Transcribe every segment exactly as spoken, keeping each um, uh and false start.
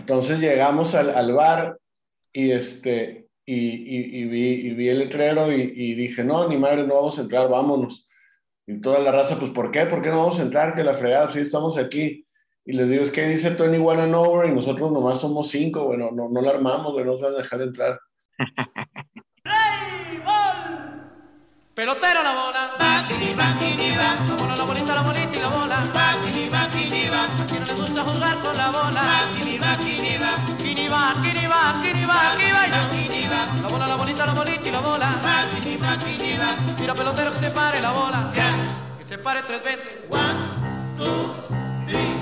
Entonces llegamos al, al bar y, este, y, y, y vi, y vi el letrero y, y dije, no, ni madre, no vamos a entrar, vámonos. Y toda la raza, pues, ¿por qué? ¿Por qué no vamos a entrar? Que la fregada, pues sí, estamos aquí. Y les digo, es que dice veintiuno and over y nosotros nomás somos cinco, bueno, no, no la armamos, güey, no nos van a dejar entrar. ¡Play, ball! Pelotera la bola, Bakini, Bakini, va. La bola, la bolita, la bolita y la bola, Bakini, Bakini, va. A quien no le gusta jugar con la bola, Bakini, Bakini, va. Kini va, Kini va, Kini va, aquí vaya, Bakini, va. La bola, la bolita, la bolita y la bola, Bakini, Bakini, va. Mira pelotero que se pare la bola, yeah. Que se pare tres veces. One, two, three.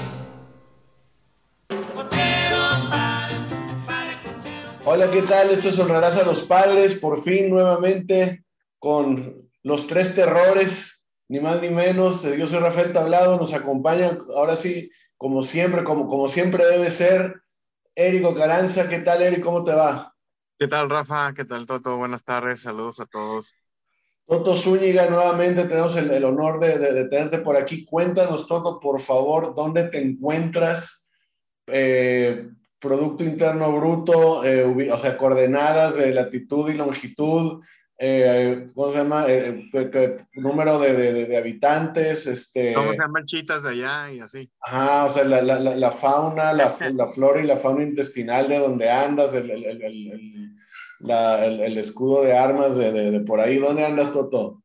Potero, pare, pare, potero. Hola, ¿qué tal? Esto es Honrarás a los Padres, por fin nuevamente con los tres terrores, ni más ni menos. Yo soy Rafael Tablado, nos acompaña ahora sí, como siempre, como, como siempre debe ser, Érico Caranza. ¿Qué tal, Érico? ¿Cómo te va? ¿Qué tal, Rafa? ¿Qué tal, Toto? Buenas tardes, saludos a todos. Toto Zúñiga, nuevamente tenemos el, el honor de, de, de tenerte por aquí. Cuéntanos, Toto, por favor, ¿dónde te encuentras? Eh, Producto Interno Bruto, eh, o sea, coordenadas de latitud y longitud, eh, ¿cómo se llama? Eh, eh, número de, de, de habitantes, este... ¿Cómo se llaman chitas de allá y así? Ajá, o sea, la, la, la, la fauna, la, la flora y la fauna intestinal de donde andas, el, el, el, el, la, el, el escudo de armas de, de, de por ahí. ¿Dónde andas, Toto?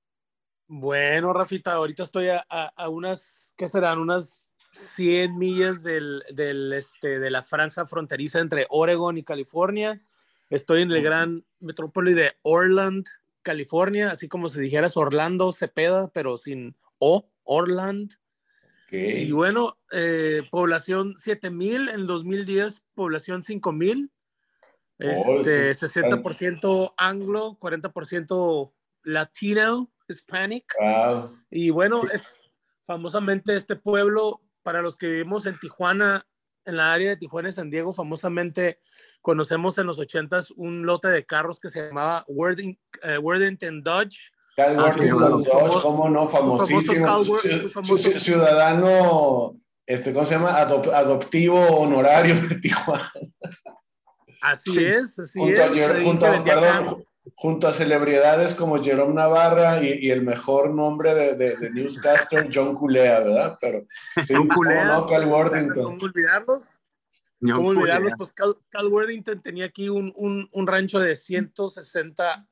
Bueno, Rafita, ahorita estoy a, a, a unas, ¿qué serán? Unas cien millas del, del, este, de la franja fronteriza entre Oregon y California. Estoy en el gran metrópoli de Orland, California, así como si dijeras Orlando Cepeda, pero sin O, Orland. Okay. Y bueno, eh, población siete mil, en dos mil diez población cinco mil, este, sesenta por ciento anglo, cuarenta por ciento latino, hispanic. Wow. Y bueno, es, famosamente este pueblo, para los que vivimos en Tijuana, en la área de Tijuana y San Diego, famosamente conocemos en los ochentas un lote de carros que se llamaba Worthing, uh, Worthington Dodge. Cal Worthington Dodge, cómo no, famosísimo. Famoso. Ciudadano, este, ¿cómo se llama? Adop, adoptivo honorario de Tijuana. Así sí. es, así junto es. A, junto, a, perdón, junto a celebridades como Jerome Navarra y, y el mejor nombre de, de, de newscaster, John Culea, ¿verdad? Pero sí, John Culea, no, Cal Worthington. ¿Cómo olvidarlos? John ¿Cómo Culea. olvidarlos? Pues Cal, Cal Worthington tenía aquí un, un, un rancho de ciento sesenta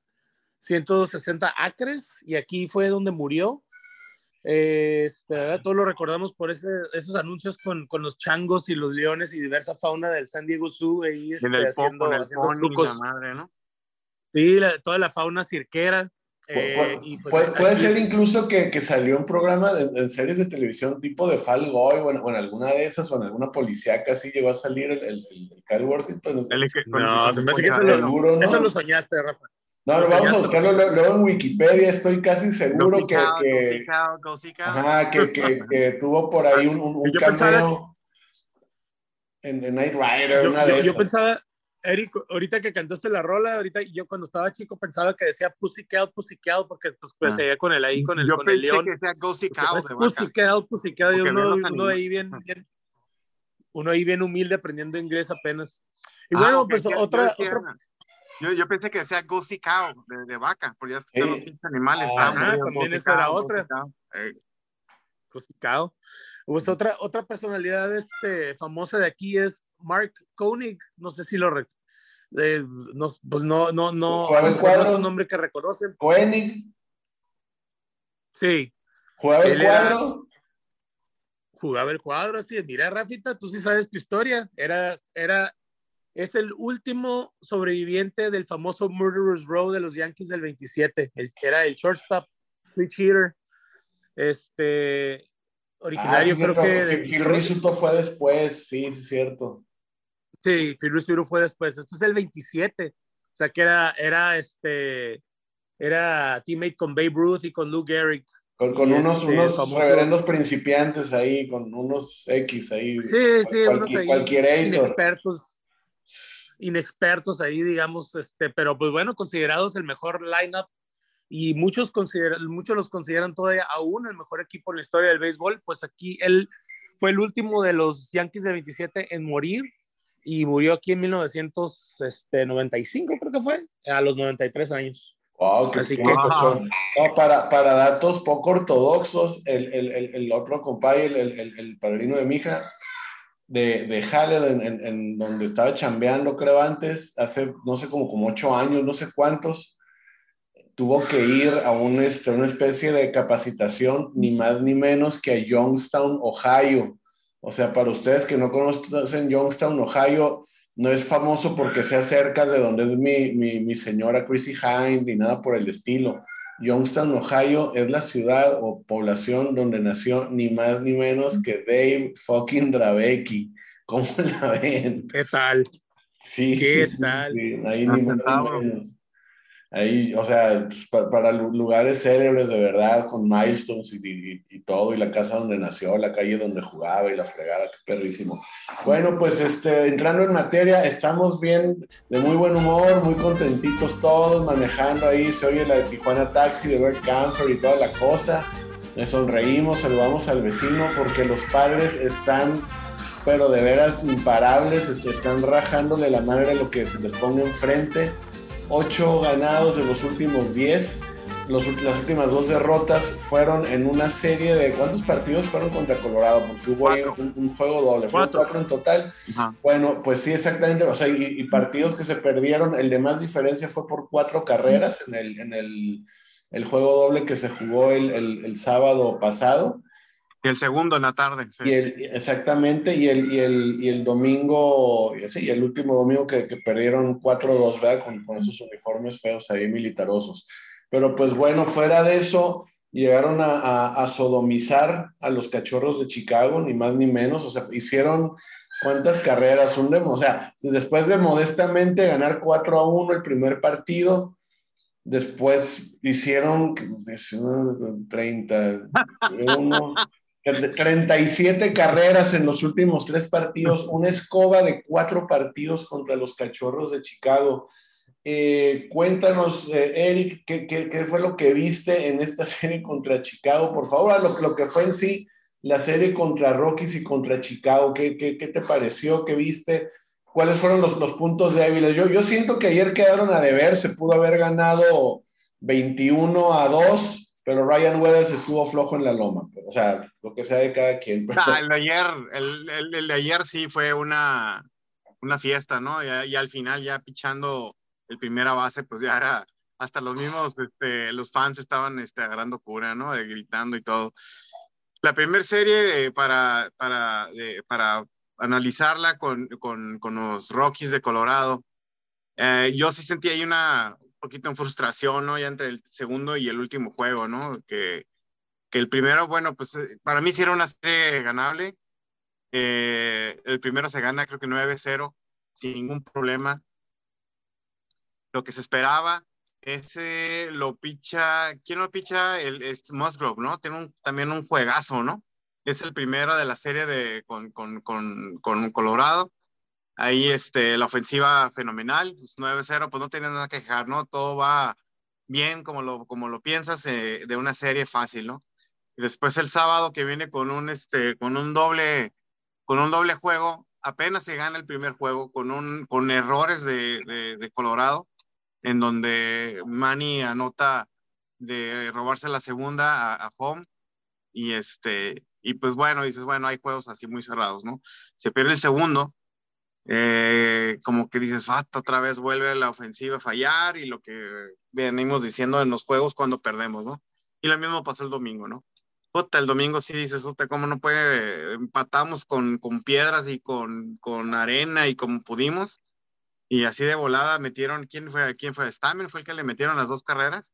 acres y aquí fue donde murió. Este, todos lo recordamos por ese, esos anuncios con, con los changos y los leones y diversa fauna del San Diego Zoo ahí, este, el haciendo, pop, el haciendo trucos. Madre, ¿no? Sí, la, toda la fauna cirquera. Eh, puede y pues puede, puede ser es... incluso que, que salió un programa de, en series de televisión tipo de Fall Guy o en, o en alguna de esas o en alguna policíaca así llegó a salir el, el, el, el Cal Worthington. El, no, se me hace que eso, seguro, lo, ¿no? Eso lo soñaste, Rafa. No, no, vamos a buscarlo luego en Wikipedia, estoy casi seguro que, out, que, go out, go ajá, que, que, que tuvo por ahí un, un, un cameo que... en The Night Rider. Yo, una yo, de yo pensaba, Eric, ahorita que cantaste la rola, ahorita yo cuando estaba chico pensaba que decía Pussycat, Pussycat, porque pues, pues ah. seguía con el ahí, con el, yo con el león. Yo pensé que decía Go Seek Out de Pussycat, Pussycat, y uno, uno ahí bien, bien, uno ahí bien humilde aprendiendo inglés apenas. Y ah, bueno, okay, pues yo, otra... Yo, otra... Yo, yo pensé que decía Go Seek Out de, de vaca, porque ya están los pinches animales. Ah, ah también esa era otra. Go Seek Out. Pues otra, otra personalidad este, famosa de aquí es Mark Koenig, no sé si lo recuerdo. Eh, no, pues no, no, no, a lo mejor no es un nombre que reconocen. Koenig. Sí. ¿Jugaba el cuadro? Era, jugaba el cuadro, sí. Mira, Rafita, tú sí sabes tu historia. Era, era, es el último sobreviviente del famoso Murderers Row de los Yankees del veintisiete. El, era el shortstop, switch hitter. Este, originario, ah, sí, creo cierto. que de Phil Rizzuto fue después, sí, sí, es cierto. Sí, Phil Rizzuto fue después. Esto es el veintisiete. O sea que era, era este, era teammate con Babe Ruth y con Lou Gehrig. Con, con unos, este, unos famoso... reverendos principiantes ahí, con unos X ahí. Sí, sí, cualquier, unos ahí cualquier inexpertos, inexpertos ahí, digamos, este, pero pues bueno, considerados el mejor lineup y muchos, consideran, muchos los consideran todavía aún el mejor equipo en la historia del béisbol. Pues aquí él fue el último de los Yankees del veintisiete en morir. y murió aquí en mil novecientos noventa y cinco, creo que fue, a los noventa y tres años. Wow, qué, Así qué que, locochón. No, para, para datos poco ortodoxos, el, el, el, el otro compadre, el, el, el, el padrino de mi hija, de, de Haled, en, en, en donde estaba chambeando, creo antes, hace, no sé, como, como ocho años, no sé cuántos, tuvo que ir a un, este, una especie de capacitación, ni más ni menos que a Youngstown, Ohio. O sea, para ustedes que no conocen Youngstown, Ohio, no es famoso porque sea cerca de donde es mi, mi, mi señora Chrissy Hind, ni nada por el estilo. Youngstown, Ohio, es la ciudad o población donde nació ni más ni menos que Dave fucking Dravecky. ¿Cómo la ven? ¿qué tal? Sí, sí, ¿Qué sí, tal? sí. Ahí Ah, ni más ni centauro. menos. Ahí, o sea, pues, pa- para lu- lugares célebres de verdad, con milestones y, y- y todo, y la casa donde nació, la calle donde jugaba y la fregada, qué perrísimo. Bueno, pues este, entrando en materia, estamos bien, de muy buen humor, muy contentitos todos, manejando ahí, se oye la de Tijuana Taxi de Bert Camper y toda la cosa. Le sonreímos, saludamos al vecino porque los padres están, pero de veras imparables, este, están rajándole la madre a lo que se les ponga enfrente. Ocho ganados de los últimos diez. Los, las últimas dos derrotas fueron en una serie de... ¿Cuántos partidos fueron contra Colorado? Porque hubo ahí un, un juego doble. Fueron Cuatro. cuatro en total. Ajá. Bueno, pues sí, exactamente. O sea, y, y partidos que se perdieron. El de más diferencia fue por cuatro carreras en el, en el, el juego doble que se jugó el, el, el sábado pasado. Y el segundo en la tarde, sí. Y el, exactamente, y el, y el, y el domingo, y sí, el último domingo que, que perdieron cuatro dos, ¿verdad? Con, con esos uniformes feos ahí militarosos. Pero pues bueno, fuera de eso, llegaron a, a, a sodomizar a los Cachorros de Chicago, ni más ni menos. O sea, hicieron cuántas carreras, un demo, o sea, después de modestamente ganar cuatro a uno el primer partido, después hicieron treinta uno treinta y siete carreras en los últimos tres partidos, una escoba de cuatro partidos contra los Cachorros de Chicago. Eh, cuéntanos, eh, Eric, ¿qué, qué, qué fue lo que viste en esta serie contra Chicago? Por favor, lo, lo que fue en sí la serie contra Rockies y contra Chicago. ¿Qué, qué, qué te pareció? ¿Qué viste? ¿Cuáles fueron los, los puntos débiles? Yo, yo siento que ayer quedaron a deber, se pudo haber ganado veintiuno a dos, pero Ryan Weathers estuvo flojo en la loma. O sea, lo que sea de cada quien. Pero... Ah, el de ayer, el, el, el de ayer sí fue una, una fiesta, ¿no? Y, y al final ya pichando el primera base, pues ya era, hasta los mismos, este, los fans estaban este, agarrando cura, ¿no? De, gritando y todo. La primera serie eh, para, para, eh, para analizarla con, con, con los Rockies de Colorado, eh, yo sí sentí ahí una un poquito de frustración, ¿no? Ya entre el segundo y el último juego, ¿no? Que, que el primero, bueno, pues eh, para mí sí era una serie ganable. Eh, el primero se gana, creo que nueve cero, sin ningún problema. Lo que se esperaba, ese lo picha, ¿quién lo picha? El, es Musgrove, ¿no? Tiene un, también un juegazo, ¿no? Es el primero de la serie de, con, con, con, con Colorado. Ahí este, la ofensiva fenomenal, pues nueve cero, pues no tiene nada que quejar, ¿no? Todo va bien como lo, como lo piensas eh, de una serie fácil, ¿no? Y después el sábado que viene con un, este, con un doble, con un doble juego, apenas se gana el primer juego con, un, con errores de, de, de Colorado, en donde Manny anota de robarse la segunda a, a home, y este, y pues bueno, dices, bueno, hay juegos así muy cerrados, ¿no? Se pierde el segundo, eh, como que dices, ah, otra vez vuelve la ofensiva a fallar, y lo que venimos diciendo en los juegos cuando perdemos, ¿no? Y lo mismo pasó el domingo, ¿no? Puta, el domingo sí dices, puta, ¿cómo no puede? Empatamos con, con piedras y con, con arena y como pudimos, y así de volada metieron, ¿quién fue? ¿Quién fue? ¿Stamen fue el que le metieron las dos carreras?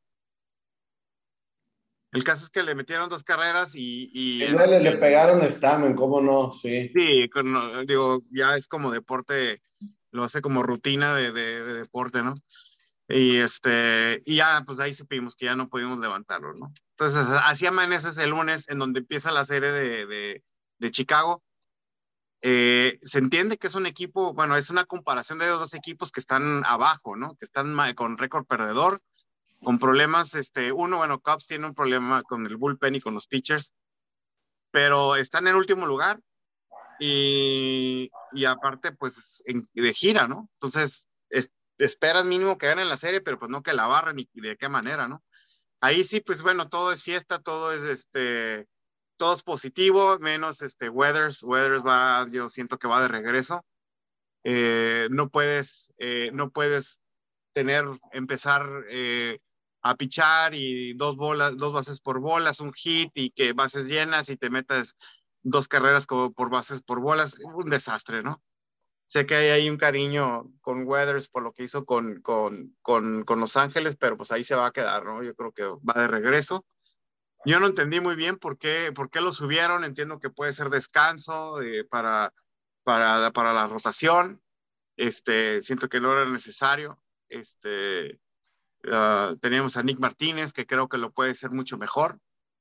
El caso es que le metieron dos carreras y... y Y luego le, este, le pegaron a Stamen, ¿cómo no? Sí. sí, con, digo, ya es como deporte, lo hace como rutina de, de, de deporte, ¿no? Y este, y ya, pues ahí supimos que ya no pudimos levantarlo, ¿no? Entonces, así amaneces el lunes, en donde empieza la serie de, de, de Chicago. Eh, se entiende que es un equipo, bueno, es una comparación de dos equipos que están abajo, ¿no? Que están con récord perdedor, con problemas, este, uno, bueno, Cubs tiene un problema con el bullpen y con los pitchers, pero están en último lugar. y, y aparte, pues, en, de gira, ¿no? Entonces, es, esperas mínimo que ganen la serie, pero pues no que la barren y, y de qué manera, ¿no? Ahí sí, pues bueno, todo es fiesta, todo es este, todo es positivo, menos este Weathers. Weathers va, yo siento que va de regreso. Eh, no puedes, eh, no puedes tener, empezar eh, a pichar y dos bolas, dos bases por bolas, un hit y que bases llenas y te metas dos carreras como por bases por bolas, un desastre, ¿no? Sé que hay ahí un cariño con Weathers por lo que hizo con, con, con, con Los Ángeles, pero pues ahí se va a quedar, ¿no? Yo creo que va de regreso. Yo no entendí muy bien por qué, por qué lo subieron. Entiendo que puede ser descanso eh, para, para, para la rotación. Este, siento que no era necesario. Este, uh, teníamos a Nick Martínez, que creo que lo puede ser mucho mejor.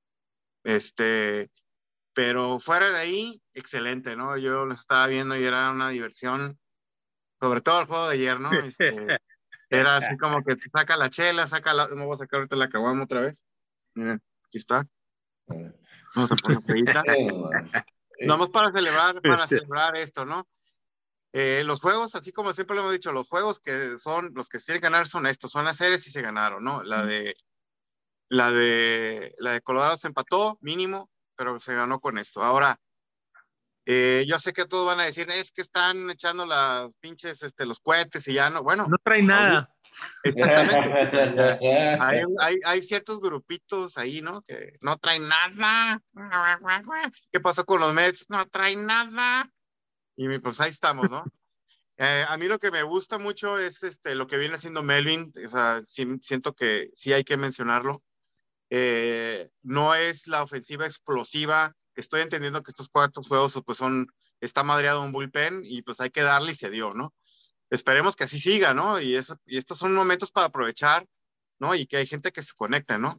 Este, pero fuera de ahí, excelente, ¿no? Yo lo estaba viendo y era una diversión, sobre todo el juego de ayer, ¿no? Este, era así como que saca la chela, saca la, me voy a sacar ahorita la caguama otra vez. Miren, aquí está. Vamos a poner feita. Vamos para celebrar, para celebrar esto, ¿no? Eh, los juegos, así como siempre lo hemos dicho, los juegos que son, los que se tienen que ganar son estos, son las series y se ganaron, ¿no? La de, la de, la de Colorado se empató, mínimo, pero se ganó con esto. Ahora, eh, yo sé que todos van a decir, es que están echando las pinches, este, los cohetes y ya no, bueno. No trae nada. Exactamente. hay, hay, hay ciertos grupitos ahí, ¿no? Que no traen nada. ¿Qué pasó con los Mets? No traen nada. Y pues ahí estamos, ¿no? Eh, a mí lo que me gusta mucho es este, lo que viene haciendo Melvin. O sea, sí, siento que sí hay que mencionarlo. Eh, no es la ofensiva explosiva. Estoy entendiendo que estos cuatro juegos pues son, está madreado un bullpen y pues hay que darle y se dio, ¿no? Esperemos que así siga, ¿no? Y, es, y estos son momentos para aprovechar, ¿no? Y que hay gente que se conecte, ¿no?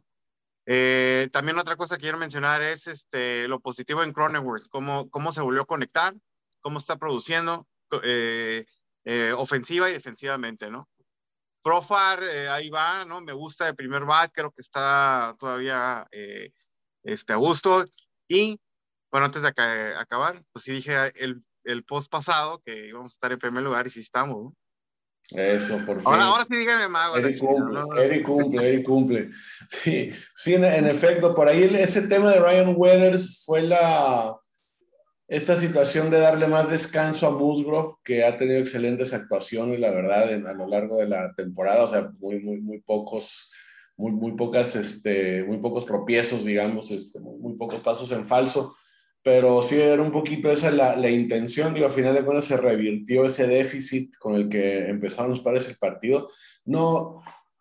Eh, también otra cosa que quiero mencionar es este, lo positivo en Cronenworth, cómo, cómo se volvió a conectar, cómo está produciendo eh, eh, ofensiva y defensivamente, ¿no? Profar, eh, ahí va, ¿no? Me gusta de primer bat, creo que está todavía eh, este, a gusto. Y, bueno, antes de ac acabar, pues sí dije el el post pasado que íbamos a estar en primer lugar y sí estamos, ¿no? Eso, por fin. Ahora, ahora sí díganme, Mago. Eric cumple, no, no. Eric cumple, Eric cumple. Sí, sí en, en efecto, por ahí ese tema de Ryan Weathers fue la, esta situación de darle más descanso a Musgrove, que ha tenido excelentes actuaciones, la verdad, en, a lo largo de la temporada, o sea, muy, muy, muy pocos, muy, muy pocas, este, muy pocos tropiezos, digamos, este, muy, muy pocos pasos en falso. Pero sí era un poquito esa la, la intención, digo, al final de cuentas se revirtió ese déficit con el que empezaron los Padres el partido. No,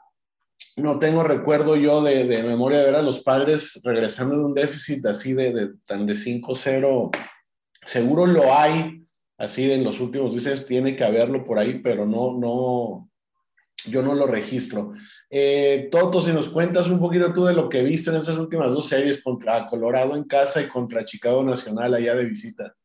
no tengo recuerdo yo de, de memoria de ver a los Padres regresando de un déficit así de, de tan de cinco cero. Seguro lo hay, así en los últimos diez años tiene que haberlo por ahí, pero no, no, yo no lo registro. Eh, Toto, si nos cuentas un poquito tú de lo que viste en esas últimas dos series contra Colorado en casa y contra Chicago Nacional allá de visita.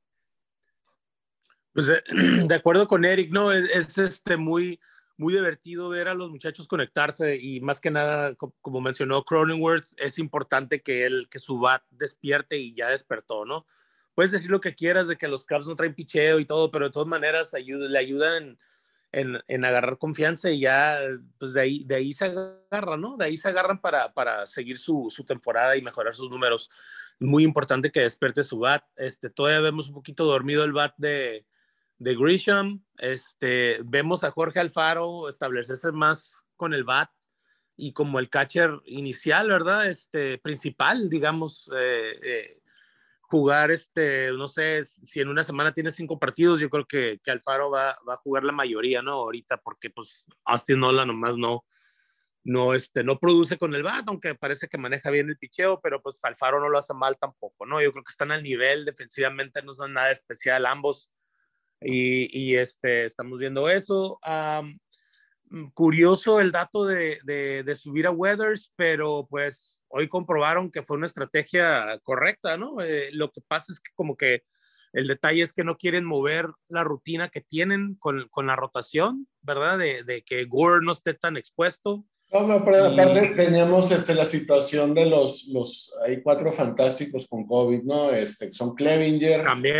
Pues de, de acuerdo con Eric, no, es, es este muy, muy divertido ver a los muchachos conectarse y más que nada, como, como mencionó Cronenworth, es importante que él, que su bat despierte y ya despertó, ¿no? Puedes decir lo que quieras de que los Cubs no traen picheo y todo, pero de todas maneras ayuda, le ayudan en, en agarrar confianza y ya, pues de ahí, de ahí se agarran, ¿no? De ahí se agarran para, para seguir su, su temporada y mejorar sus números. Muy importante que despierte su bat. Este, todavía vemos un poquito dormido el bat de, de Grisham. Este, vemos a Jorge Alfaro establecerse más con el bat y como el catcher inicial, ¿verdad? Este, principal, digamos, eh, eh, jugar, este, no sé, si en una semana tiene cinco partidos, yo creo que, que Alfaro va, va a jugar la mayoría, ¿no? Ahorita, porque pues Austin Nola nomás no, no, este, no produce con el bat, aunque parece que maneja bien el picheo, pero pues Alfaro no lo hace mal tampoco, ¿no? Yo creo que están al nivel, defensivamente no son nada especial ambos, y, y este, estamos viendo eso. Um, curioso el dato de, de, de subir a Weathers, pero pues hoy comprobaron que fue una estrategia correcta, ¿no? Eh, lo que pasa es que como que el detalle es que no quieren mover la rutina que tienen con, con la rotación, ¿verdad? De, de que Gore no esté tan expuesto. No, pero y... aparte teníamos este, la situación de los, los, hay cuatro fantásticos con COVID, ¿no? Este, son Clevinger. También.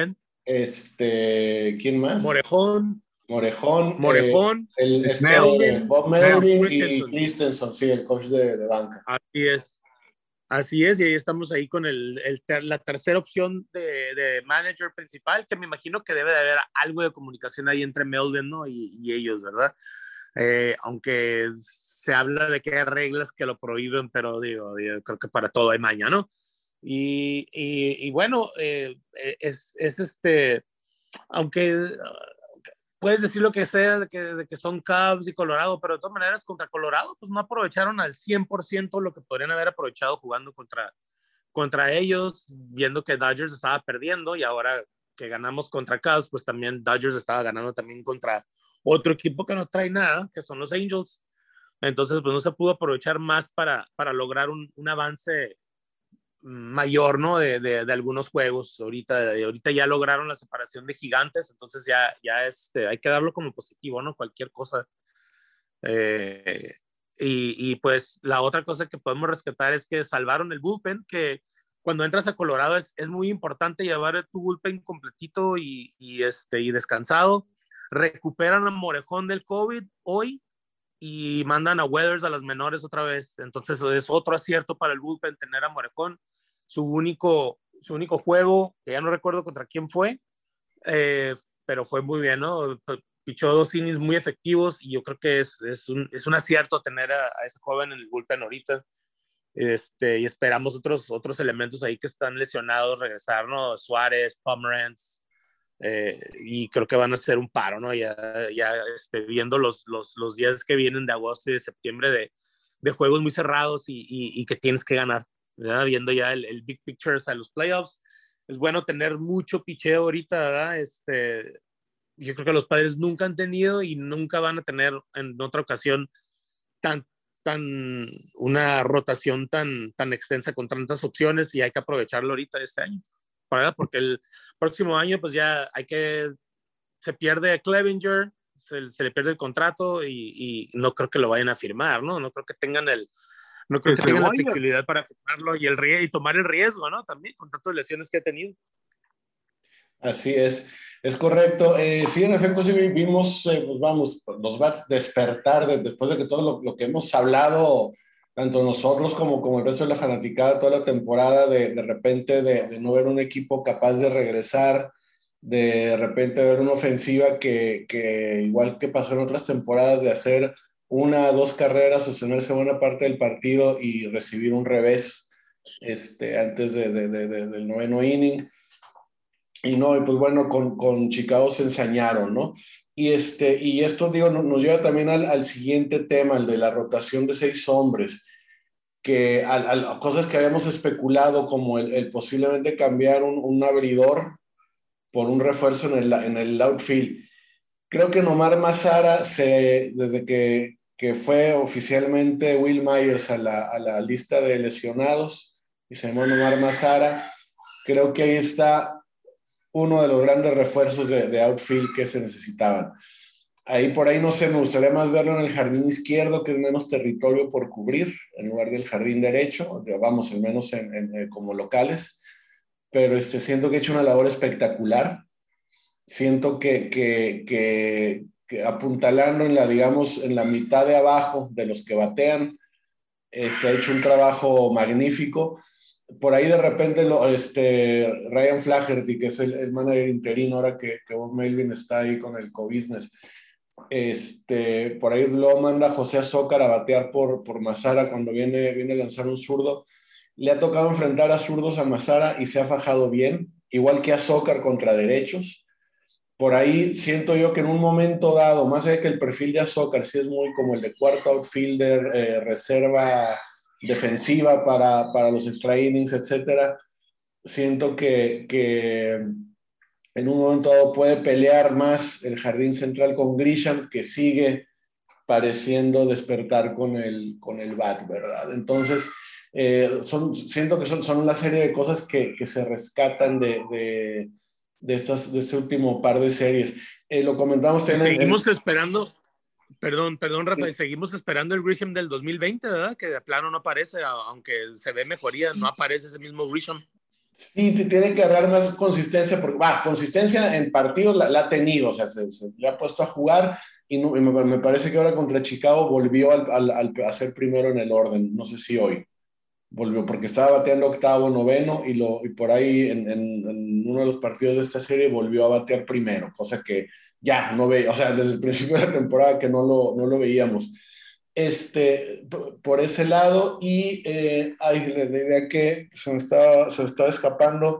este, ¿quién más? Morejón, Morejón, eh, Morejón, el, este, Snell. Bob Snell. Melvin y Christensen. Christensen, sí, el coach de, de banca. Así es. Así es, y ahí estamos ahí con el, el ter, la tercera opción de, de manager principal, que me imagino que debe de haber algo de comunicación ahí entre Melvin, ¿no? y, y ellos, ¿verdad? Eh, aunque se habla de que hay reglas que lo prohíben, pero digo, digo creo que para todo hay maña, ¿no? Y, y, y bueno, eh, es, es este, aunque puedes decir lo que sea de que, de que son Cubs y Colorado, pero de todas maneras contra Colorado pues no aprovecharon al cien por ciento lo que podrían haber aprovechado jugando contra, contra ellos, viendo que Dodgers estaba perdiendo y ahora que ganamos contra Cubs, pues también Dodgers estaba ganando también contra otro equipo que no trae nada, que son los Angels. Entonces pues no se pudo aprovechar más para, para lograr un, un avance mayor, ¿no? De, de, de algunos juegos. Ahorita, ahorita ya lograron la separación de gigantes, entonces ya, ya este, hay que darlo como positivo, ¿no? Cualquier cosa. Eh, y, y pues la otra cosa que podemos rescatar es que salvaron el bullpen, que cuando entras a Colorado es, es muy importante llevar tu bullpen completito y, y, este, y descansado. Recuperan a Morejón del COVID hoy y mandan a Weathers a las menores otra vez. Entonces es otro acierto para el bullpen tener a Morejón. Su único, su único juego, que ya no recuerdo contra quién fue, eh, pero fue muy bien, ¿no? Pichó dos innings muy efectivos y yo creo que es, es, un, es un acierto tener a, a ese joven en el bullpen ahorita. Este, y esperamos otros, otros elementos ahí que están lesionados regresar, ¿no? Suárez, Pomeranz, eh, y creo que van a ser un paro, ¿no? Ya, ya este, viendo los, los, los días que vienen de agosto y de septiembre de, de juegos muy cerrados y, y, y que tienes que ganar, ¿verdad? Viendo ya el, el big picture a los playoffs. Es bueno tener mucho picheo ahorita, ¿verdad? Este, yo creo que los Padres nunca han tenido y nunca van a tener en otra ocasión tan, tan, una rotación tan, tan extensa con tantas opciones y hay que aprovecharlo ahorita este año, ¿verdad? Porque el próximo año pues ya hay que, se pierde Clevinger, se, se le pierde el contrato y, y no creo que lo vayan a firmar, ¿no? No creo que tengan el, no creo El que tengan la Cebolla. flexibilidad para firmarlo y, el, y tomar el riesgo, ¿no? También con tantas lesiones que ha tenido. Así es, es correcto. Eh, sí, en efecto, sí vimos, eh, pues vamos, los bats despertar de, después de que todo lo, lo, que hemos hablado, tanto nosotros como, como el resto de la fanaticada toda la temporada, de, de repente de, de no ver un equipo capaz de regresar, de repente ver una ofensiva que, que igual que pasó en otras temporadas, de hacer una, dos carreras, sostenerse buena parte del partido y recibir un revés este, antes de, de, de, de, del noveno inning. Y no, y pues bueno, con, con Chicago se ensañaron, ¿no? Y, este, y esto, digo, nos lleva también al, al siguiente tema, el de la rotación de seis hombres, que a, a cosas que habíamos especulado, como el, el posiblemente cambiar un, un abridor por un refuerzo en el, en el outfield. Creo que Nomar Mazara, se, desde que, que fue oficialmente Will Myers a la, a la lista de lesionados y se llamó Nomar Mazara, creo que ahí está uno de los grandes refuerzos de, de outfield que se necesitaban. Ahí por ahí no sé, me gustaría más verlo en el jardín izquierdo, que es menos territorio por cubrir, en lugar del jardín derecho, vamos, al menos en, en, en, como locales, pero este, siento que ha hecho una labor espectacular. Siento que, que, que, que apuntalando en la, digamos, en la mitad de abajo de los que batean, este, ha hecho un trabajo magnífico. Por ahí de repente lo, este, Ryan Flaherty, que es el, el manager interino ahora que, que Bob Melvin está ahí con el co-business, este, por ahí lo manda José Azócar a batear por, por Mazara cuando viene, viene a lanzar un zurdo. Le ha tocado enfrentar a zurdos a Mazara y se ha fajado bien, igual que Azócar contra derechos. Por ahí siento yo que en un momento dado, más allá de que el perfil de Azócar sí es muy como el de cuarto outfielder, eh, reserva defensiva para, para los extra innings, etcétera, siento que, que en un momento dado puede pelear más el jardín central con Grisham, que sigue pareciendo despertar con el, con el bat, ¿verdad? Entonces, eh, son, siento que son, son una serie de cosas que, que se rescatan de, de, de, estas, de este último par de series. Eh, lo comentamos también. Seguimos en, esperando, perdón, perdón, Rafael, sí. Seguimos esperando el Grisham del dos mil veinte, ¿verdad? Que de plano no aparece, aunque se ve mejoría, no aparece ese mismo Grisham. Sí, te tiene que agarrar más consistencia, porque va, consistencia en partidos la, la ha tenido, o sea, se, se le ha puesto a jugar y, no- y me, me parece que ahora contra Chicago volvió al, al, al- a ser primero en el orden, no sé si hoy volvió, porque estaba bateando octavo, noveno y, lo, y por ahí en, en, en uno de los partidos de esta serie volvió a batear primero, cosa que ya no veía, o sea, desde el principio de la temporada que no lo, no lo veíamos. Este, p- por ese lado, y eh, ay, la la idea que se me estaba, se me estaba escapando.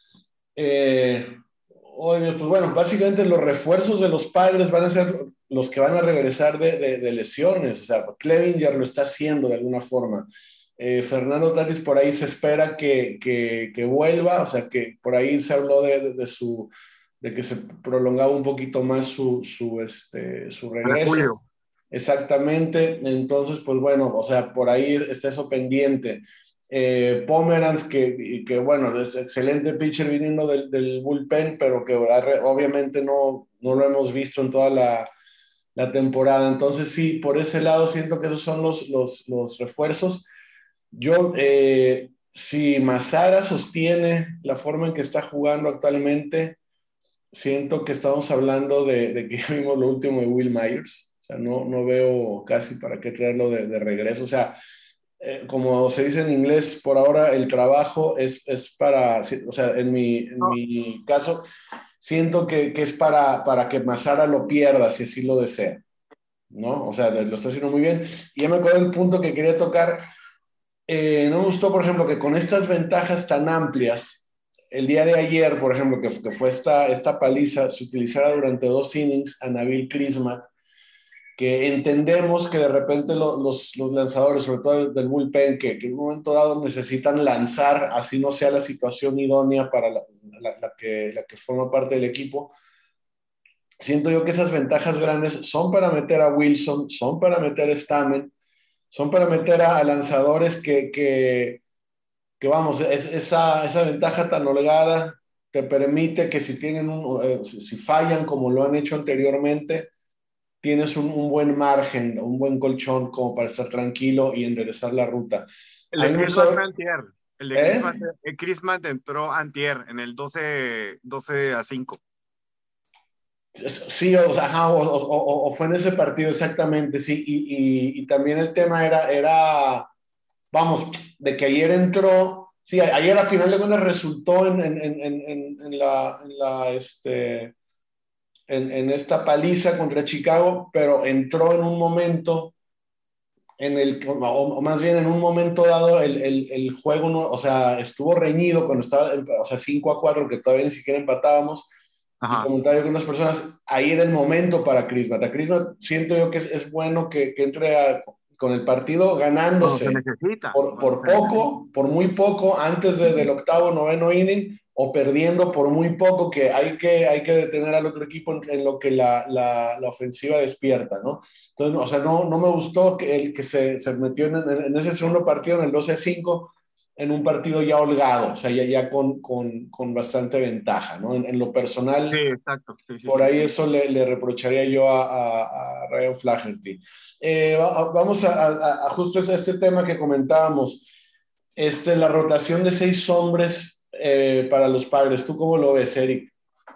Eh, oh, Dios, pues bueno, básicamente los refuerzos de los Padres van a ser los que van a regresar de, de, de lesiones. O sea, Clevinger lo está haciendo de alguna forma. Eh, Fernando Tatis por ahí se espera que, que, que, vuelva, o sea, que por ahí se habló de, de, de, su, de que se prolongaba un poquito más su, su, este, su Para regreso. Julio. Exactamente, entonces, pues bueno, o sea, por ahí está eso pendiente. Eh, Pomeranz, que, y que bueno, es excelente pitcher viniendo del, del bullpen, pero que obviamente no, no lo hemos visto en toda la, la temporada. Entonces, sí, por ese lado siento que esos son los, los, los refuerzos. Yo, eh, si Mazara sostiene la forma en que está jugando actualmente, siento que estamos hablando de, de que ya vimos lo último de Will Myers. O sea, no, no veo casi para qué traerlo de, de regreso. O sea, eh, como se dice en inglés, por ahora el trabajo es, es para, o sea, en mi, en No, mi caso, siento que, que es para, para que Mazara lo pierda, si así lo desea, ¿no? O sea, lo está haciendo muy bien. Y ya me acuerdo del punto que quería tocar. Eh, no me gustó, por ejemplo, que con estas ventajas tan amplias, el día de ayer, por ejemplo, que, que fue esta, esta paliza, se utilizara durante dos innings a Nabil Crismatt, que entendemos que de repente lo, los, los, lanzadores, sobre todo del, del bullpen, que, que, en un momento dado necesitan lanzar, así no sea la situación idónea para la, la, la, que, la que forma parte del equipo. Siento yo que esas ventajas grandes son para meter a Wilson, son para meter a Stamen, son para meter a, a lanzadores que, que, que, vamos, es, esa, esa ventaja tan holgada te permite que si tienen un, eh, si, si fallan como lo han hecho anteriormente, tienes un, un, buen margen, un buen colchón como para estar tranquilo y enderezar la ruta. el A de mí me Crisman sobre... fue antier. El de ¿Eh? Crisman, el Crisman entró antier en el doce, doce a cinco. Sí, o, ajá, o, o, o, fue en ese partido exactamente, sí, y, y, y, también el tema era, era, vamos, de que ayer entró, sí, ayer a final de cuentas resultó en, en, en, en, en la, en la, este, en, en esta paliza contra Chicago, pero entró en un momento en el, o, o más bien en un momento dado, el, el, el juego, no, o sea, estuvo reñido cuando estaba, o sea, cinco a cuatro, que todavía ni siquiera empatábamos, y Ajá. comentario con unas personas, ahí era el momento para Crismat. A Crismat siento yo que es, es bueno que, que entre a, con el partido Cuando se ganándose necesita. por, Cuando por se necesita. poco, por muy poco, antes de, del octavo, noveno inning, o perdiendo por muy poco, que hay que, hay que detener al otro equipo en, en lo que la, la, la, ofensiva despierta, ¿no? Entonces, o sea, no, no me gustó que el que se, se metió en, en, en ese segundo partido, en el doce a cinco, en un partido ya holgado, o sea, ya, ya con, con, con bastante ventaja, ¿no? En, en lo Sí, personal, exacto. Sí, sí, por sí. ahí eso le, le reprocharía yo a, a, a Ryan Flaherty. Eh, vamos a, a, a justo este tema que comentábamos, este, la rotación de seis hombres eh, para los Padres. ¿Tú cómo lo ves, Eric?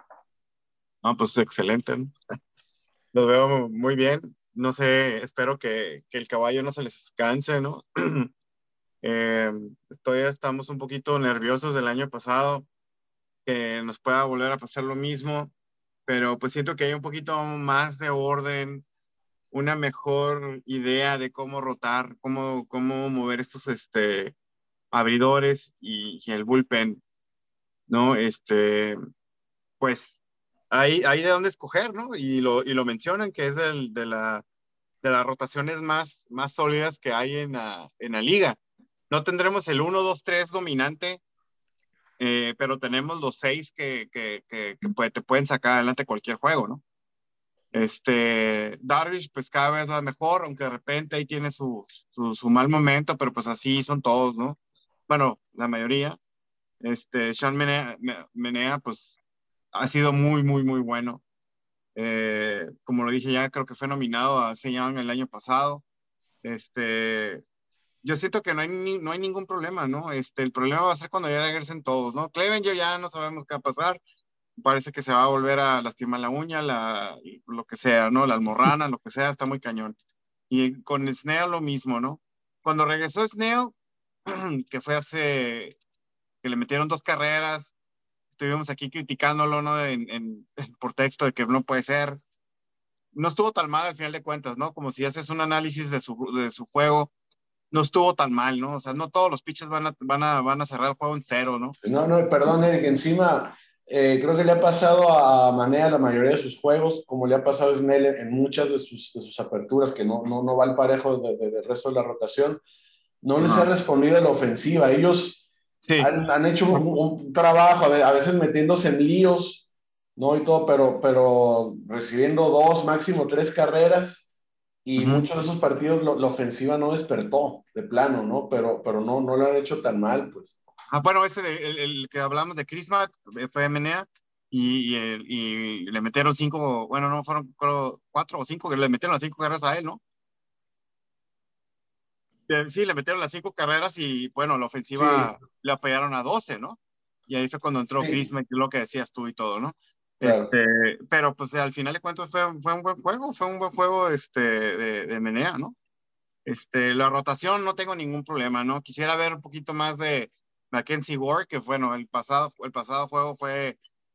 No, pues excelente, ¿no? Los veo muy bien. No sé, espero que, que el caballo no se les canse, ¿no? eh, Todavía estamos un poquito nerviosos del año pasado, que nos pueda volver a pasar lo mismo, pero pues siento que hay un poquito más de orden, una mejor idea de cómo rotar, cómo, cómo mover estos este, abridores y, y el bullpen, ¿no? Este, pues hay, hay de dónde escoger, ¿no? Y lo, y lo mencionan, que es del, de, la, de las rotaciones más, más sólidas que hay en la, en la liga. No tendremos el uno dos tres dominante, eh, pero tenemos los seis que, que, que, que puede, te pueden sacar adelante cualquier juego, ¿no? Este, Darvish, pues cada vez va mejor, aunque de repente ahí tiene su, su, su mal momento, pero pues así son todos, ¿no? Bueno, la mayoría. Este, Sean Menea, Menea pues ha sido muy, muy, muy bueno. Eh, como lo dije ya, creo que fue nominado a Cy Young el año pasado. Este, yo siento que no hay, ni, no hay ningún problema, ¿no? Este, el problema va a ser cuando ya regresen todos, ¿no? Clevenger ya no sabemos qué va a pasar. Parece que se va a volver a lastimar la uña, la, lo que sea, ¿no? La almorrana, lo que sea, está muy cañón. Y con Snell lo mismo, ¿no? Cuando regresó Snell, que fue hace, que le metieron dos carreras, estuvimos aquí criticándolo, ¿no? En, en, por texto de que no puede ser. No estuvo tan mal al final de cuentas, ¿no? Como si haces un análisis de su, de su juego, no estuvo tan mal, ¿no? O sea, no todos los pitchers van a, van a, van a cerrar el juego en cero, ¿no? No, no, perdón, Eric, encima eh, creo que le ha pasado a Manea la mayoría de sus juegos, como le ha pasado a Snell en muchas de sus, de sus aperturas, que no, no, no va al parejo de, de, del resto de la rotación. No les ha Ajá. respondido a la ofensiva. Ellos Sí. han, han hecho un, un trabajo, a veces metiéndose en líos, ¿no? Y todo, pero, pero recibiendo dos, máximo tres carreras, y Uh-huh. muchos de esos partidos lo, la ofensiva no despertó de plano, ¿no? Pero, pero no, no lo han hecho tan mal, pues. Ah, bueno, ese de, el, el que hablamos de Chrismat fue M N A y, y, el- y le metieron cinco, bueno, no fueron creo, cuatro o cinco, que le metieron las cinco carreras a él, ¿no? Eh, Sí, le metieron las cinco carreras y bueno, la Sí, ofensiva le apoyaron a doce, ¿no? Y ahí fue cuando entró sí, Chrismat, lo que decías tú y todo, ¿no? claro. Este, pero pues al final de cuentas fue, fue un buen juego, fue un buen juego este, de, de M N A, ¿no? Este, la rotación no tengo ningún problema, ¿no? Quisiera ver un poquito más de Mackenzie Ward, que bueno, el pasado, el pasado juego fue,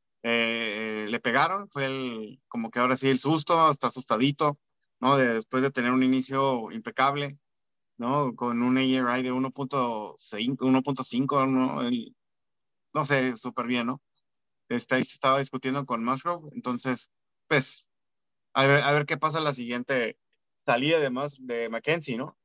eh, le pegaron, fue el, como que ahora sí el susto, está asustadito, ¿no? De, después de tener un inicio impecable, ¿no? Con un A R I de uno punto cinco, uno punto cinco, ¿no? El- no sé, súper bien, ¿no? Este, ahí se estaba discutiendo con Musgrove, entonces, pues, a ver, a ver qué pasa la siguiente salida de, Mus- de Mackenzie, ¿no?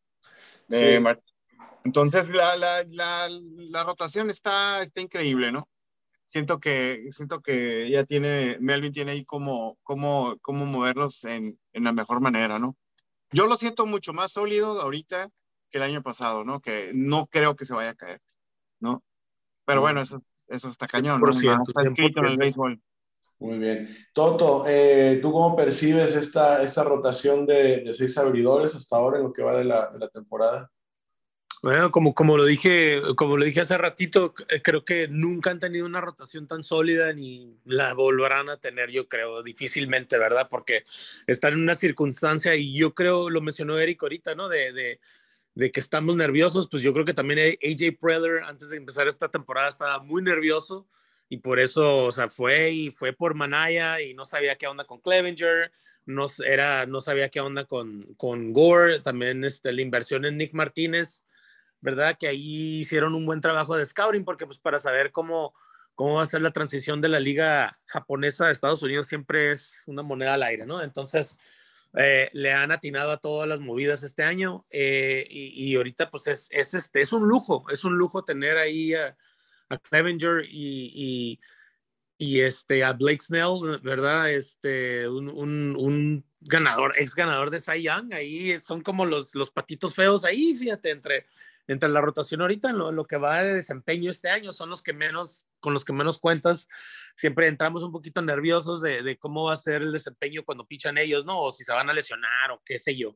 De Sí, Entonces, la, la, la, la rotación está, está increíble, ¿no? Siento que, siento que ya tiene, Melvin tiene ahí cómo, cómo, cómo moverlos en, en la mejor manera, ¿no? Yo lo siento mucho más sólido ahorita que el año pasado, ¿no? Que no creo que se vaya a caer, ¿no? Pero bueno, eso, eso está cien cañón, por ¿no? Nada ciento está cien por escrito en el ciento béisbol. muy bien. Toto, eh, ¿tú cómo percibes esta, esta rotación de, de seis abridores hasta ahora en lo que va de la, de la temporada? Bueno, como, como lo dije, como lo dije hace ratito, c- creo que nunca han tenido una rotación tan sólida ni la volverán a tener, yo creo, difícilmente, ¿verdad? Porque están en una circunstancia y yo creo, lo mencionó Eric ahorita, ¿no? De, de, de que estamos nerviosos, pues yo creo que también A J Preller antes de empezar esta temporada estaba muy nervioso y por eso, o sea, fue y fue por Manaya y no sabía qué onda con Clevenger, no, era, no sabía qué onda con, con Gore, también este, la inversión en Nick Martínez, ¿verdad? Que ahí hicieron un buen trabajo de scouting, porque pues para saber cómo, cómo va a ser la transición de la liga japonesa a Estados Unidos siempre es una moneda al aire, ¿no? Entonces, eh, le han atinado a todas las movidas este año eh, y, y, ahorita pues es, es, este, es un lujo, es un lujo tener ahí a, a Clevenger y, y, y, este, a Blake Snell, ¿verdad? Este, un, un, un ganador, ex ganador de Cy Young, ahí son como los, los patitos feos ahí, fíjate, entre, entre la rotación ahorita, en lo, lo que va de desempeño este año, son los que menos, con los que menos cuentas, siempre entramos un poquito nerviosos de, de cómo va a ser el desempeño cuando pichan ellos, ¿no? O si se van a lesionar o qué sé yo.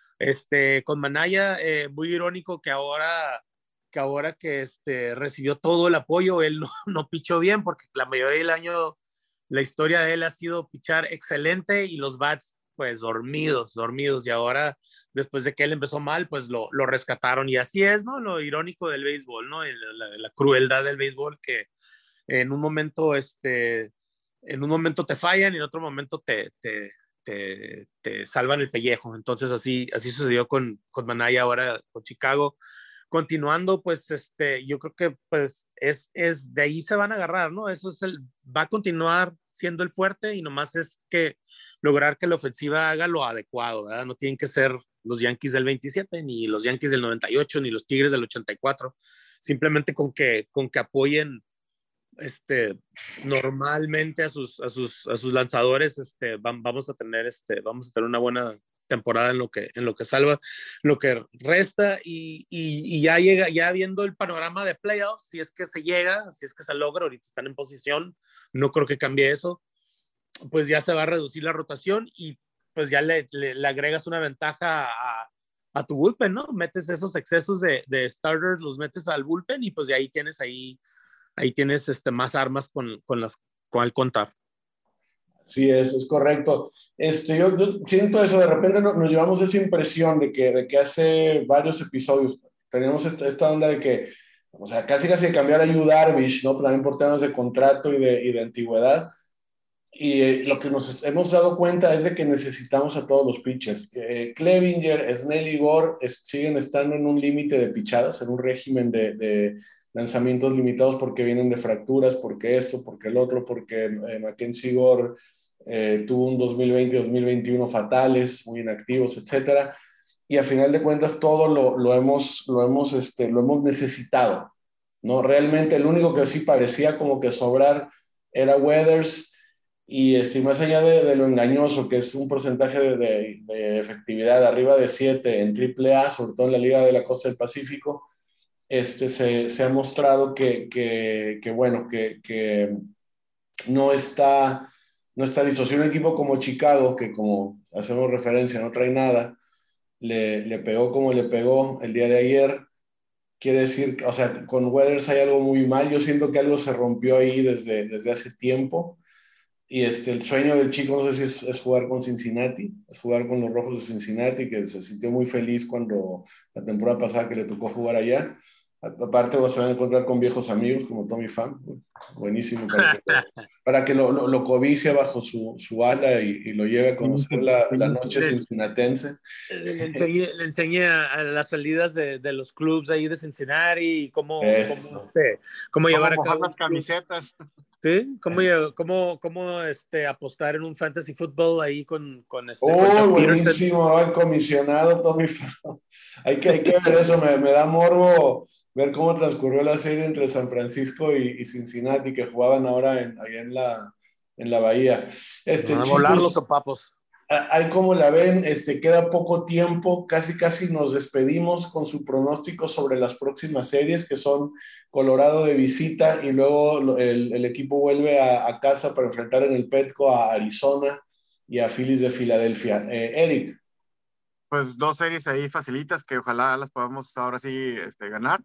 Este, con Manaya, eh, muy irónico que ahora que ahora que este, recibió todo el apoyo, él no, no pichó bien, porque la mayoría del año la historia de él ha sido pichar excelente y los bats pues dormidos, dormidos, y ahora después de que él empezó mal, pues lo, lo rescataron, y así es, ¿no? Lo irónico del béisbol, ¿no? La, la, la crueldad del béisbol, que en un momento, este, en un momento te fallan y en otro momento te, te, te, te salvan el pellejo. Entonces así, así sucedió con, con Manaya ahora con Chicago. Continuando, pues este, yo creo que pues es, es de ahí se van a agarrar, ¿no? Eso es el, va a continuar siendo el fuerte y nomás es que lograr que la ofensiva haga lo adecuado, ¿verdad? No tienen que ser los Yankees del veintisiete, ni los Yankees del noventa y ocho, ni los Tigres del ochenta y cuatro, simplemente con que, con que apoyen este, normalmente a sus, a sus, a sus lanzadores, este, vamos a tener, este, vamos a tener una buena temporada en lo que, en lo que salva, lo que resta y, y, y ya llega, ya viendo el panorama de playoffs, si es que se llega, si es que se logra, ahorita están en posición, no creo que cambie eso, pues ya se va a reducir la rotación y pues ya le, le, le agregas una ventaja a, a tu bullpen, ¿no? Metes esos excesos de, de starters, los metes al bullpen y pues de ahí tienes ahí, ahí tienes este, más armas con, con las cual contar. Sí, es, es correcto. Este, yo, yo siento eso, de repente nos, nos llevamos esa impresión de que, de que hace varios episodios teníamos esta, esta onda de que, o sea, casi casi de cambiar a Yu Darvish, ¿no? También por temas de contrato y de, y de antigüedad. Y eh, lo que nos hemos dado cuenta es de que necesitamos a todos los pitchers. Eh, Clevinger, Snell y Gore es, siguen estando en un límite de pichadas, en un régimen de, de, lanzamientos limitados porque vienen de fracturas, porque esto, porque el otro, porque eh, Mackenzie Gore eh, tuvo un dos mil veinte y dos mil veintiuno fatales, muy inactivos, etcétera. Y a final de cuentas todo lo, lo hemos, lo, hemos, este, lo hemos necesitado, ¿no? Realmente el único que sí parecía como que sobrar era Weathers. Y este, más allá de, de lo engañoso, que es un porcentaje de, de, de efectividad arriba de siete en triple A, sobre todo en la Liga de la Costa del Pacífico, este, se, se ha mostrado que, que, que bueno, que, que no está, no está listo. Si un equipo como Chicago, que como hacemos referencia, no trae nada, le, le pegó como le pegó el día de ayer, quiere decir, o sea, con Weathers hay algo muy mal. Yo siento que algo se rompió ahí desde, desde hace tiempo. Y este, el sueño del chico, no sé si es, es jugar con Cincinnati, es jugar con los Rojos de Cincinnati, que se sintió muy feliz cuando la temporada pasada que le tocó jugar allá. Aparte, se van a encontrar con viejos amigos como Tommy Pham, buenísimo, para que lo, para que lo, lo, lo cobije bajo su, su ala y, y lo lleve a conocer la, la noche cincinnitense. Le enseñé, le enseñé a las salidas de, de los clubs ahí de Cincinnati y cómo, cómo, este, cómo llevar ¿Cómo a cabo las camisetas. Sí, cómo, cómo, cómo este, apostar en un fantasy football ahí con, con este. Oh, con buenísimo, el comisionado Tommy Pham. Hay que, hay que ver eso, me, me da morbo ver cómo transcurrió la serie entre San Francisco y, y Cincinnati, que jugaban ahora en, allá en la, en la Bahía. Este, Van a chicos, volar los sopapos. Ahí como la ven, este, queda poco tiempo, casi casi nos despedimos con su pronóstico sobre las próximas series, que son Colorado de visita y luego el, el equipo vuelve a, a casa para enfrentar en el Petco a Arizona y a Phillies de Filadelfia. Eh, Eric. Pues dos series ahí facilitas que ojalá las podamos ahora sí este, ganar.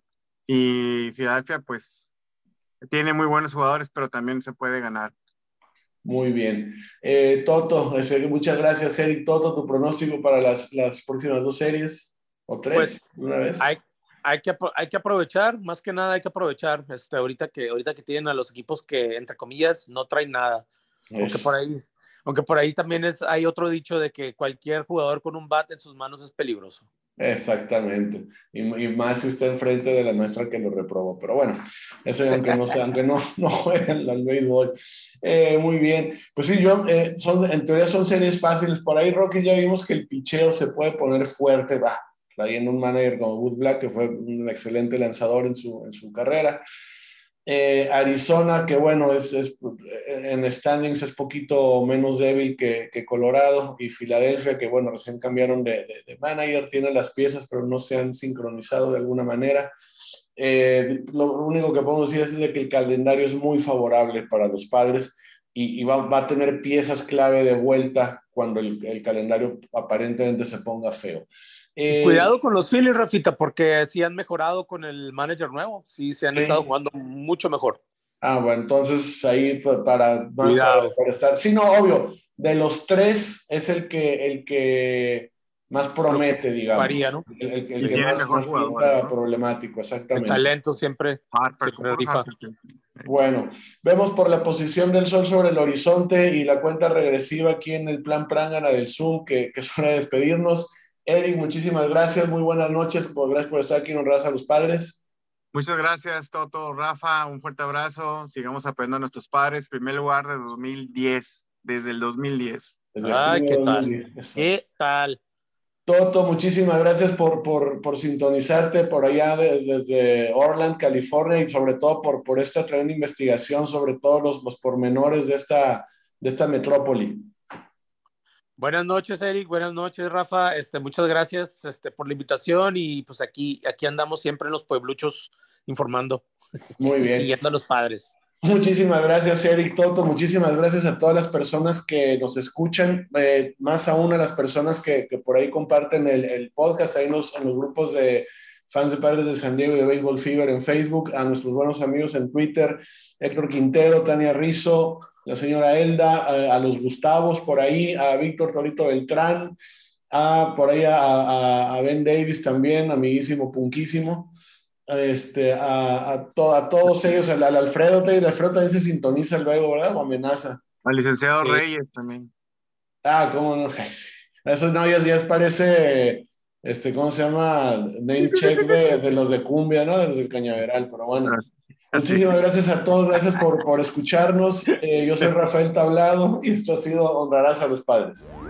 Y Filadelfia pues tiene muy buenos jugadores, pero también se puede ganar. Muy bien. Eh, Toto, muchas gracias, Eric. Toto, tu pronóstico para las, las próximas dos series, o tres, pues, una vez. Hay, hay, que, hay que aprovechar, más que nada hay que aprovechar, este, ahorita, que, ahorita que tienen a los equipos que, entre comillas, no traen nada. Aunque por ahí, aunque por ahí también es, hay otro dicho de que cualquier jugador con un bat en sus manos es peligroso. Exactamente, y, y más si está enfrente de la maestra que lo reprobó, pero bueno, eso aunque no sea, aunque no, no jueguen al béisbol. Eh, muy bien, pues sí, yo, eh, son, en teoría son series fáciles, por ahí Rocky ya vimos que el picheo se puede poner fuerte, va, trayendo un manager como Bud Black, que fue un excelente lanzador en su, en su carrera. Eh, Arizona, que bueno, es, es, en standings es poquito menos débil que, que Colorado, y Filadelfia, que bueno, recién cambiaron de, de, de manager, tienen las piezas, pero no se han sincronizado de alguna manera. Eh, lo único que podemos decir es de que el calendario es muy favorable para los Padres y, y va, va, a tener piezas clave de vuelta cuando el, el calendario aparentemente se ponga feo. Eh, Cuidado con los Phillies, Rafita, porque sí han mejorado con el manager nuevo, sí se han sí. estado jugando mucho mejor. Ah, bueno, entonces ahí para, para, para estar, sí, no, obvio, de los tres es el que, el que más promete, digamos. Varía, ¿no? El, el, el que más, más pinta ¿no? problemático, exactamente. El talento siempre, Harper, siempre rifa. Bueno, vemos por la posición del sol sobre el horizonte y la cuenta regresiva aquí en el plan Prangana del Zoom, que, que es hora de despedirnos. Eric, muchísimas gracias, muy buenas noches, gracias por estar aquí en Honradas a los Padres. Muchas gracias, Toto, Rafa, un fuerte abrazo, sigamos apoyando a nuestros padres, primer lugar de dos mil diez, desde el dos mil diez. Desde Ay, ¿qué tal? ¿Qué tal? Toto, muchísimas gracias por, por, por sintonizarte por allá de, desde Orland, California, y sobre todo por, por esta tremenda investigación sobre todos los, los pormenores de esta, de esta metrópoli. Buenas noches, Eric. Buenas noches, Rafa. Este, muchas gracias este, por la invitación y pues aquí, aquí andamos siempre en los puebluchos informando. Muy bien. Siguiendo a los padres. Muchísimas gracias, Eric Toto. Muchísimas gracias a todas las personas que nos escuchan, eh, más aún a las personas que, que por ahí comparten el, el podcast, ahí en los, en los grupos de fans de Padres de San Diego y de Baseball Fever en Facebook, a nuestros buenos amigos en Twitter, Héctor Quintero, Tania Rizzo, la señora Elda, a, a los Gustavos por ahí, a Víctor Torito Beltrán, a por ahí a, a, a Ben Davis también, amiguísimo, punquísimo. Este, a, a, to, a todos ellos, al, al Alfredo, el Alfredo también se sintoniza luego, ¿verdad? O amenaza. Al licenciado Sí. Reyes también. Ah, cómo no. Eso no, ya, ya parece, este, ¿cómo se llama? Name check de, de los de cumbia, ¿no? De los del Cañaveral, pero bueno. Así. Muchísimas gracias a todos, gracias por, por escucharnos. Eh, yo soy Rafael Tablado y esto ha sido Honrarás a los Padres.